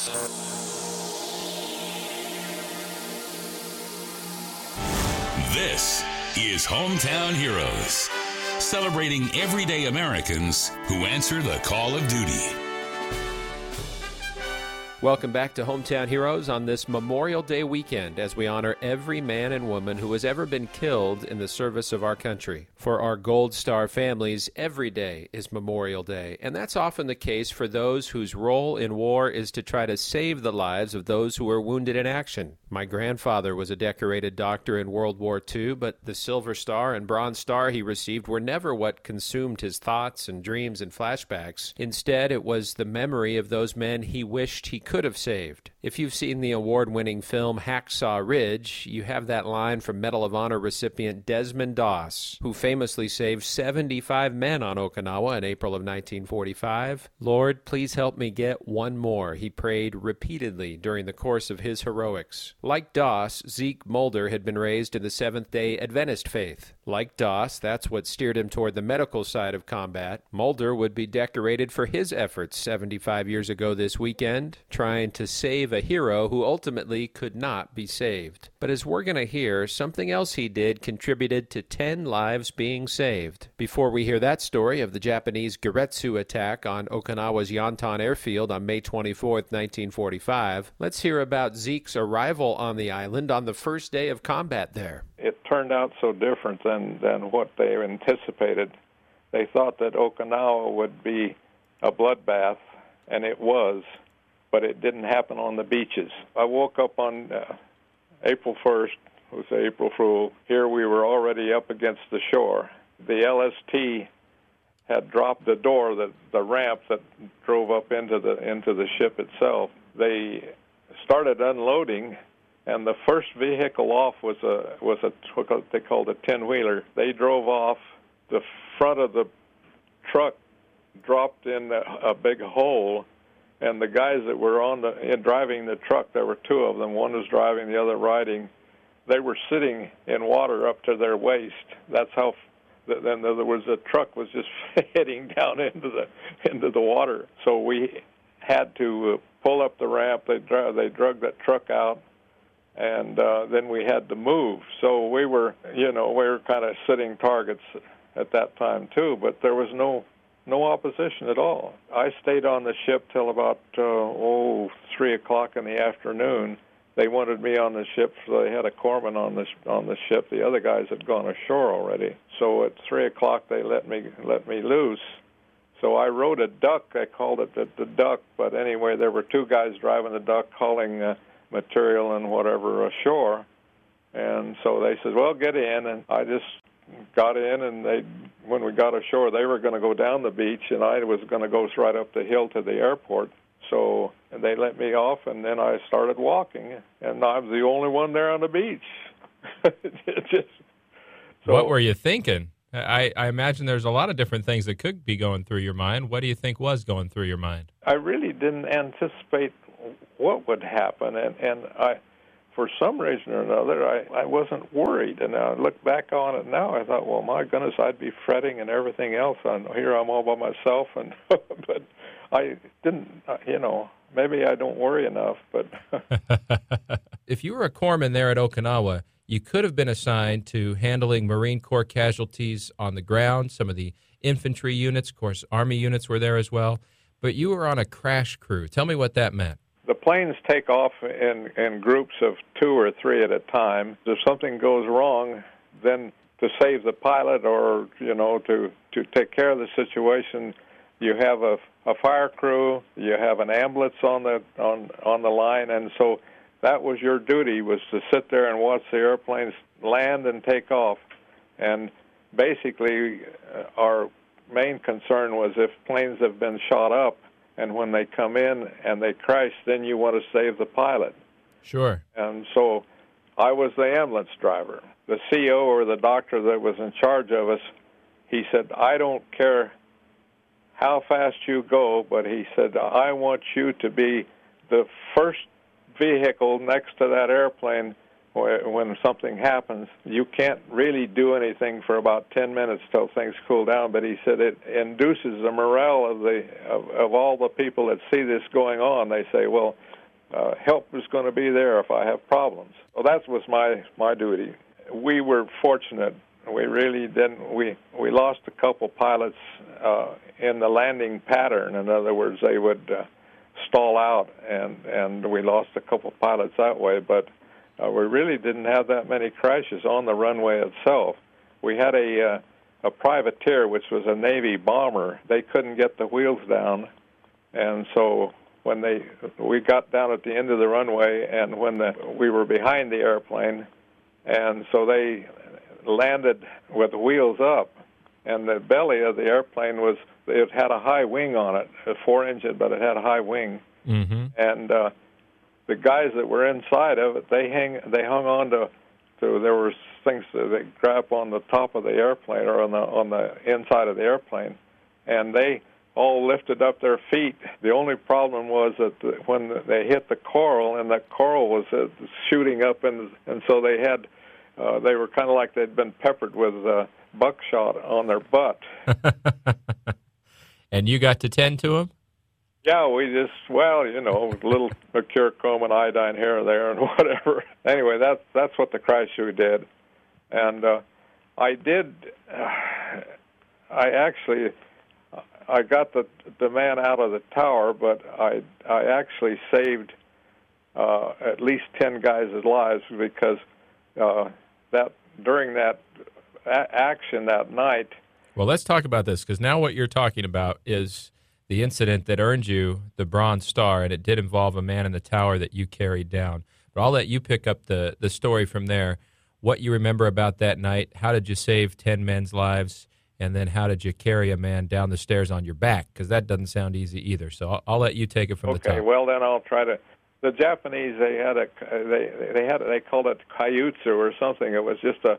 This is Hometown Heroes, celebrating everyday Americans who answer the call of duty. Welcome back to Hometown Heroes on this Memorial Day weekend as we honor every man and woman who has ever been killed in the service of our country. For our Gold Star families, every day is Memorial Day, and that's often the case for those whose role in war is to try to save the lives of those who were wounded in action. My grandfather was a decorated doctor in World War II, but the Silver Star and Bronze Star he received were never what consumed his thoughts and dreams and flashbacks. Instead, it was the memory of those men he wished he could have saved. If you've seen the award-winning film Hacksaw Ridge, you have that line from Medal of Honor recipient Desmond Doss, who famously saved 75 men on Okinawa in April of 1945. "Lord, please help me get one more," he prayed repeatedly during the course of his heroics. Like Doss, Zeke Mulder had been raised in the Seventh-day Adventist faith. Like Doss, that's what steered him toward the medical side of combat. Mulder would be decorated for his efforts 75 years ago this weekend, trying to save a hero who ultimately could not be saved. But as we're going to hear, something else he did contributed to 10 lives being saved. Before we hear that story of the Japanese Geretsu attack on Okinawa's Yantan airfield on May 24, 1945, let's hear about Zeke's arrival on the island on the first day of combat there. It turned out so different than what they anticipated. They thought that Okinawa would be a bloodbath, and it was, but it didn't happen on the beaches. I woke up on April 1st, it was April Fool. Here we were already up against the shore. The LST had dropped the door, the ramp that drove up into the ship itself. They started unloading, and the first vehicle off was what they called a 10-wheeler. They drove off. The front of the truck dropped in a big hole, and the guys that were driving the truck, there were two of them. One was driving, the other riding. They were sitting in water up to their waist. That's how. Then in other words, the truck was just heading down into the water. So we had to pull up the ramp. They drug that truck out, and then we had to move. So we were kind of sitting targets at that time too. But there was no opposition at all. I stayed on the ship till about 3 o'clock in the afternoon. They wanted me on the ship, so they had a corpsman on the ship. The other guys had gone ashore already. So at 3 o'clock they let me loose. So I rode a duck. I called it the duck. But anyway, there were two guys driving the duck, hauling material and whatever ashore. And so they said, "Well, get in." And I just got in, and when we got ashore, they were going to go down the beach, and I was going to go right up the hill to the airport. So they let me off, and then I started walking, and I was the only one there on the beach. What were you thinking? I imagine there's a lot of different things that could be going through your mind. What do you think was going through your mind? I really didn't anticipate what would happen, and I, for some reason or another, I wasn't worried. And I look back on it now, I thought, well, my goodness, I'd be fretting and everything else. Here I'm all by myself, and but I didn't, maybe I don't worry enough. But if you were a corpsman there at Okinawa, you could have been assigned to handling Marine Corps casualties on the ground, some of the infantry units, of course, Army units were there as well. But you were on a crash crew. Tell me what that meant. The planes take off in groups of 2 or 3 at a time. If something goes wrong, then to save the pilot or, to take care of the situation, you have a fire crew, you have an ambulance on the line, and so that was your duty, was to sit there and watch the airplanes land and take off. And basically, our main concern was if planes have been shot up, and when they come in and they crash, then you want to save the pilot. Sure. And so I was the ambulance driver. The CO, or the doctor that was in charge of us, he said, "I don't care how fast you go," but he said, "I want you to be the first vehicle next to that airplane when something happens, you can't really do anything for about 10 minutes till things cool down. But he said it induces the morale of all the people that see this going on. They say, well, help is going to be there if I have problems. So that was my duty. We were fortunate. We really didn't. We lost a couple pilots in the landing pattern. In other words, they would stall out, and we lost a couple pilots that way. But we really didn't have that many crashes on the runway itself. We had a privateer, which was a Navy bomber. They couldn't get the wheels down, and so when we got down at the end of the runway, and we were behind the airplane, and so they landed with the wheels up, and the belly of the airplane it had a high wing on it, a 4-engine, but it had a high wing, and the guys that were inside of it, they hung on to there were things that they grab on the top of the airplane or on the inside of the airplane, and they all lifted up their feet. The only problem was that when they hit the coral, and that coral was shooting up, and so they were kind of like they'd been peppered with buckshot on their butt. And you got to tend to them? Yeah, we just, a little mercurochrome and iodine here and there and whatever. Anyway, that's what the crash crew did. And I got the man out of the tower, but I actually saved at least 10 guys' lives because during that action that night. Well, let's talk about this, because now what you're talking about is the incident that earned you the Bronze Star, and it did involve a man in the tower that you carried down. But I'll let you pick up the story from there. What you remember about that night, how did you save 10 men's lives, and then how did you carry a man down the stairs on your back? Because that doesn't sound easy either. So I'll let you take it from the top. Okay, well, then I'll try to. The Japanese, they called it kaiutsu or something. It was just a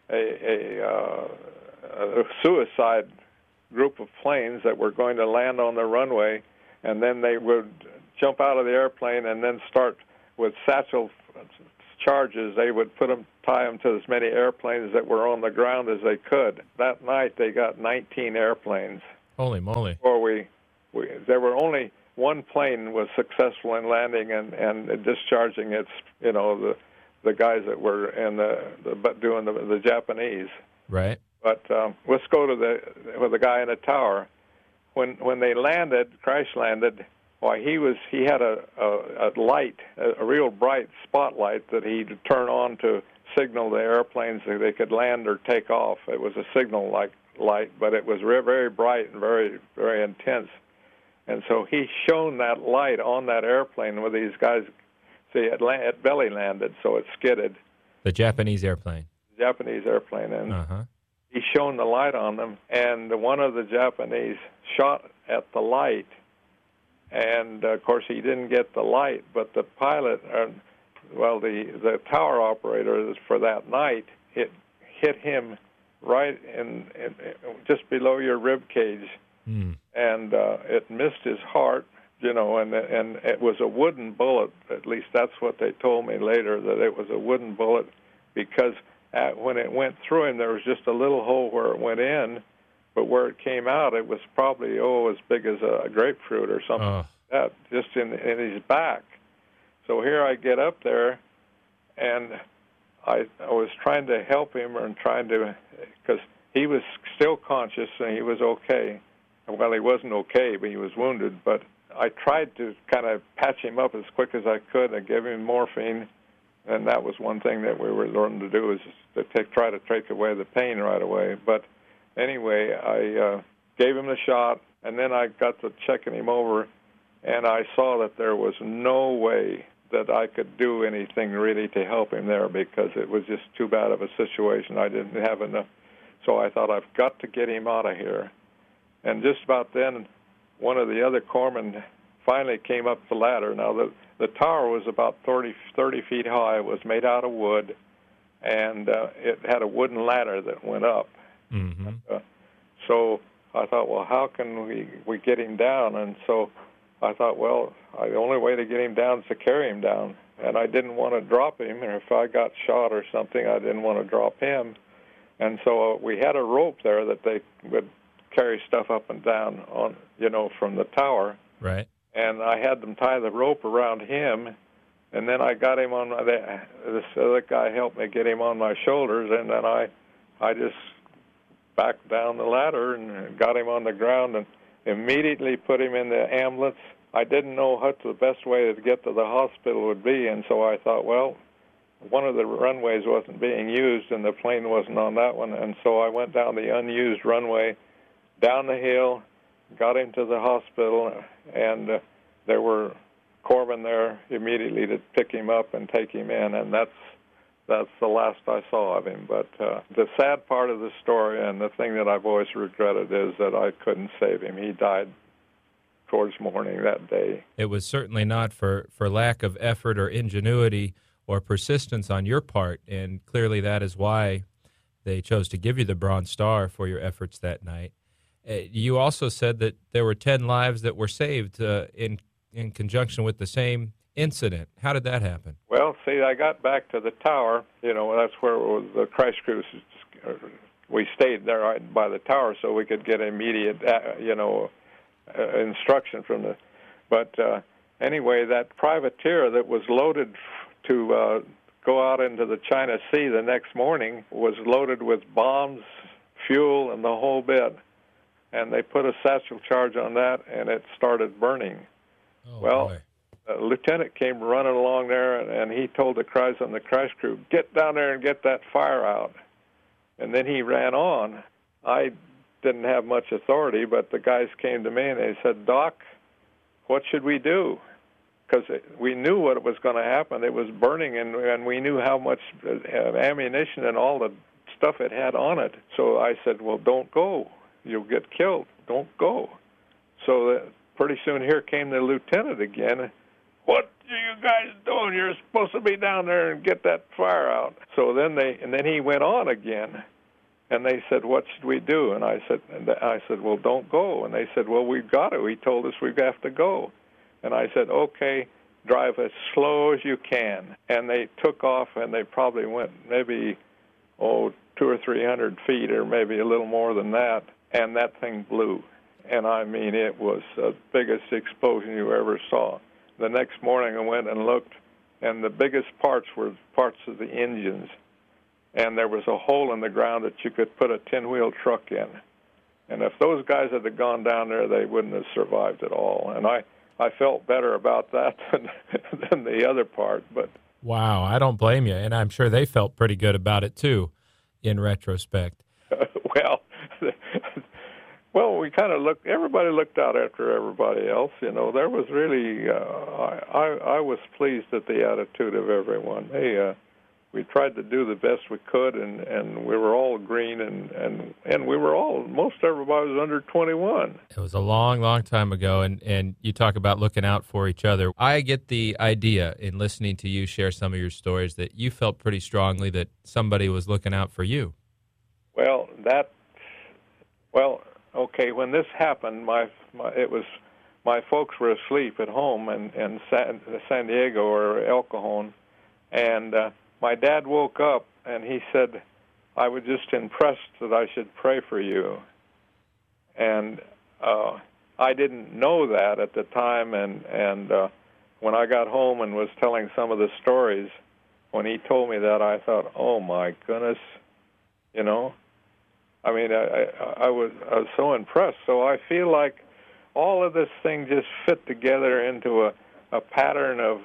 suicide group of planes that were going to land on the runway, and then they would jump out of the airplane and then start with satchel charges. They would tie them to as many airplanes that were on the ground as they could. That night they got 19 airplanes. Holy moly! There were only one plane was successful in landing and discharging its, the guys that were doing the Japanese. Right. But let's go to the guy in the tower. When they crash landed, why he had a light, a real bright spotlight that he'd turn on to signal the airplanes that they could land or take off. It was a signal like light, but it was very bright and very, very intense. And so he shone that light on that airplane with these guys. See, it belly landed, so it skidded. The Japanese airplane. And he shone the light on them, and one of the Japanese shot at the light, and of course he didn't get the light, but the pilot, the tower operator for that night, it hit him right in just below your rib cage, and it missed his heart, and it was a wooden bullet. At least that's what they told me later, that it was a wooden bullet, because when it went through him, there was just a little hole where it went in, but where it came out, it was probably as big as a grapefruit or something like that, just in his back. So here I get up there, and I was trying to help him because he was still conscious and he was okay. Well, he wasn't okay, but he was wounded. But I tried to kind of patch him up as quick as I could. I gave him morphine. And that was one thing that we were learning to do, is to try to take away the pain right away. But anyway, I gave him a shot, and then I got to checking him over, and I saw that there was no way that I could do anything really to help him there, because it was just too bad of a situation. I didn't have enough. So I thought, I've got to get him out of here. And just about then, one of the other corpsmen finally came up the ladder. Now, the tower was about 30 feet high. It was made out of wood, and it had a wooden ladder that went up. So I thought, well, how can we get him down? And so I thought, well, the only way to get him down is to carry him down. And I didn't want to drop him, or if I got shot or something, I didn't want to drop him. And so we had a rope there that they would carry stuff up and down on, from the tower. Right. And I had them tie the rope around him, and then I got him on this other guy helped me get him on my shoulders, and then I just backed down the ladder and got him on the ground and immediately put him in the ambulance. I didn't know what the best way to get to the hospital would be, and so I thought, well, one of the runways wasn't being used and the plane wasn't on that one, and so I went down the unused runway, down the hill, got him to the hospital, and there were corpsmen there immediately to pick him up and take him in, and that's the last I saw of him. But the sad part of the story, and the thing that I've always regretted, is that I couldn't save him. He died towards morning that day. It was certainly not for lack of effort or ingenuity or persistence on your part, and clearly that is why they chose to give you the Bronze Star for your efforts that night. You also said that there were 10 lives that were saved in conjunction with the same incident. How did that happen? Well, see, I got back to the tower. That's where it was the crash crews. We stayed there right by the tower so we could get immediate, instruction from the. But anyway, that privateer that was loaded to go out into the China Sea the next morning was loaded with bombs, fuel, and the whole bit. And they put a satchel charge on that, and it started burning. Oh, well, boy. A lieutenant came running along there, and he told the guys on the crash crew, get down there and get that fire out. And then he ran on. I didn't have much authority, but the guys came to me, and they said, Doc, what should we do? Because we knew what was going to happen. It was burning, and we knew how much ammunition and all the stuff it had on it. So I said, well, don't go. You'll get killed. Don't go. So pretty soon here came the lieutenant again. What are you guys doing? You're supposed to be down there and get that fire out. So then he went on again, and they said, what should we do? And I said, well, don't go. And they said, well, we've got to. He told us we have to go. And I said, okay, drive as slow as you can. And they took off, and they probably went maybe 200 or 300 feet, or maybe a little more than that. And that thing blew. And I mean, it was the biggest explosion you ever saw. The next morning I went and looked, and the biggest parts were parts of the engines. And there was a hole in the ground that you could put a 10-wheel truck in. And if those guys had gone down there, they wouldn't have survived at all. And I felt better about that than the other part. But wow, I don't blame you. And I'm sure they felt pretty good about it, too, in retrospect. Well, we kind of looked. Everybody looked out after everybody else. There was really. I was pleased at the attitude of everyone. We tried to do the best we could, and we were all green, and we were all. Most everybody was under 21. It was a long, long time ago, and you talk about looking out for each other. I get the idea in listening to you share some of your stories that you felt pretty strongly that somebody was looking out for you. Okay, when this happened, my folks were asleep at home in San Diego or El Cajon, and my dad woke up and he said, I was just impressed that I should pray for you. And I didn't know that at the time, and when I got home and was telling some of the stories, when he told me that, I thought, oh my goodness, I mean, I was so impressed. So I feel like all of this thing just fit together into a pattern of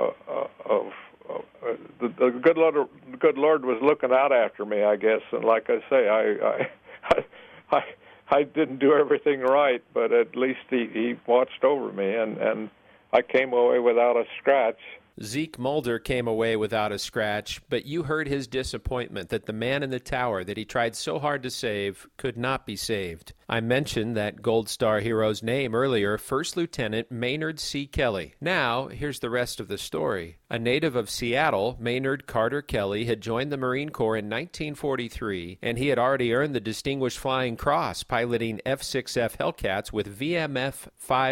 the good Lord was looking out after me, I guess. And like I say, I didn't do everything right, but at least he watched over me, and I came away without a scratch. Zeke Mulder came away without a scratch, but you heard his disappointment that the man in the tower that he tried so hard to save could not be saved. I mentioned that Gold Star hero's name earlier, First Lieutenant Maynard C. Kelly. Now, here's the rest of the story. A native of Seattle, Maynard Carter Kelly had joined the Marine Corps in 1943, and he had already earned the Distinguished Flying Cross piloting F-6F Hellcats with VMF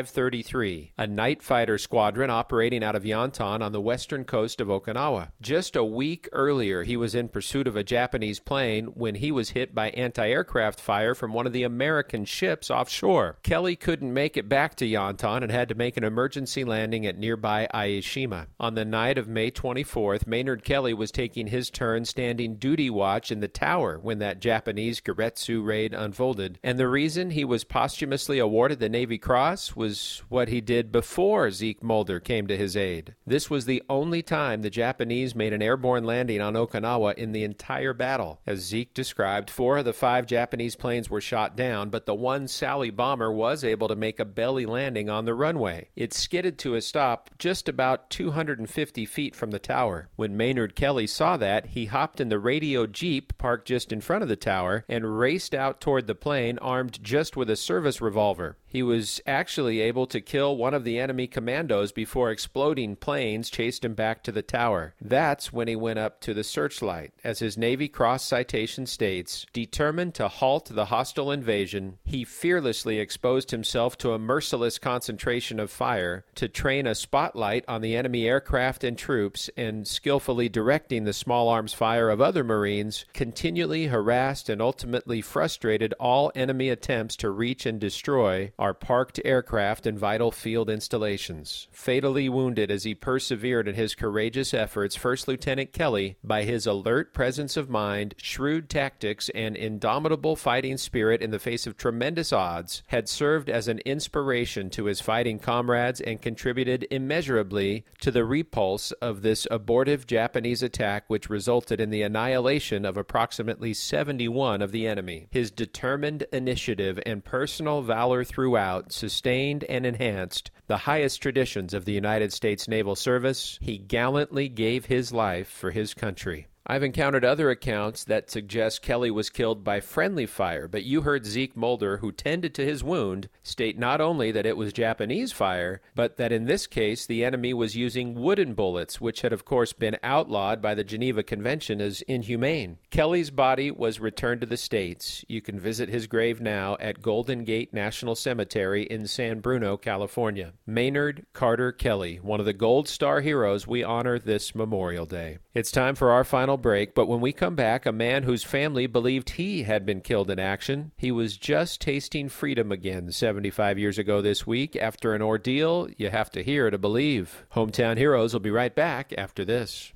533, a night fighter squadron operating out of Yantan on the western coast of Okinawa. Just a week earlier, he was in pursuit of a Japanese plane when he was hit by anti-aircraft fire from one of the American ships offshore. Kelly couldn't make it back to Yantan and had to make an emergency landing at nearby Aishima. On the night of May 24th, Maynard Kelly was taking his turn standing duty watch in the tower when that Japanese Keiretsu raid unfolded. And the reason he was posthumously awarded the Navy Cross was what he did before Zeke Mulder came to his aid. This was the only time the Japanese made an airborne landing on Okinawa in the entire battle. As Zeke described, 4 of the 5 Japanese planes were shot down, but the one Sally bomber was able to make a belly landing on the runway. It skidded to a stop just about 250 feet from the tower. When Maynard Kelly saw that, he hopped in the radio jeep parked just in front of the tower and raced out toward the plane armed just with a service revolver. He was actually able to kill one of the enemy commandos before exploding planes chased him back to the tower. That's when he went up to the searchlight. As his Navy Cross citation states, determined to halt the hostile invasion, he fearlessly exposed himself to a merciless concentration of fire to train a spotlight on the enemy aircraft and troops, and skillfully directing the small arms fire of other Marines, continually harassed and ultimately frustrated all enemy attempts to reach and destroy our parked aircraft and vital field installations. Fatally wounded as he persevered in his courageous efforts, First Lieutenant Kelly, by his alert presence of mind, shrewd tactics, and indomitable fighting spirit in the face of tremendous odds, had served as an inspiration to his fighting comrades and contributed immeasurably to the repulse of this abortive Japanese attack, which resulted in the annihilation of approximately 71 of the enemy. His determined initiative and personal valor throughout sustained and enhanced the highest traditions of the United States Naval Service. He gallantly gave his life for his country. I've encountered other accounts that suggest Kelly was killed by friendly fire, but you heard Zeke Mulder, who tended to his wound, state not only that it was Japanese fire, but that in this case the enemy was using wooden bullets, which had of course been outlawed by the Geneva Convention as inhumane. Kelly's body was returned to the States. You can visit his grave now at Golden Gate National Cemetery in San Bruno, California. Maynard Carter Kelly, one of the Gold Star heroes we honor this Memorial Day. It's time for our final break, but when we come back, a man whose family believed he had been killed in action. He was just tasting freedom again 75 years ago this week after an ordeal you have to hear to believe. Hometown Heroes will be right back after this.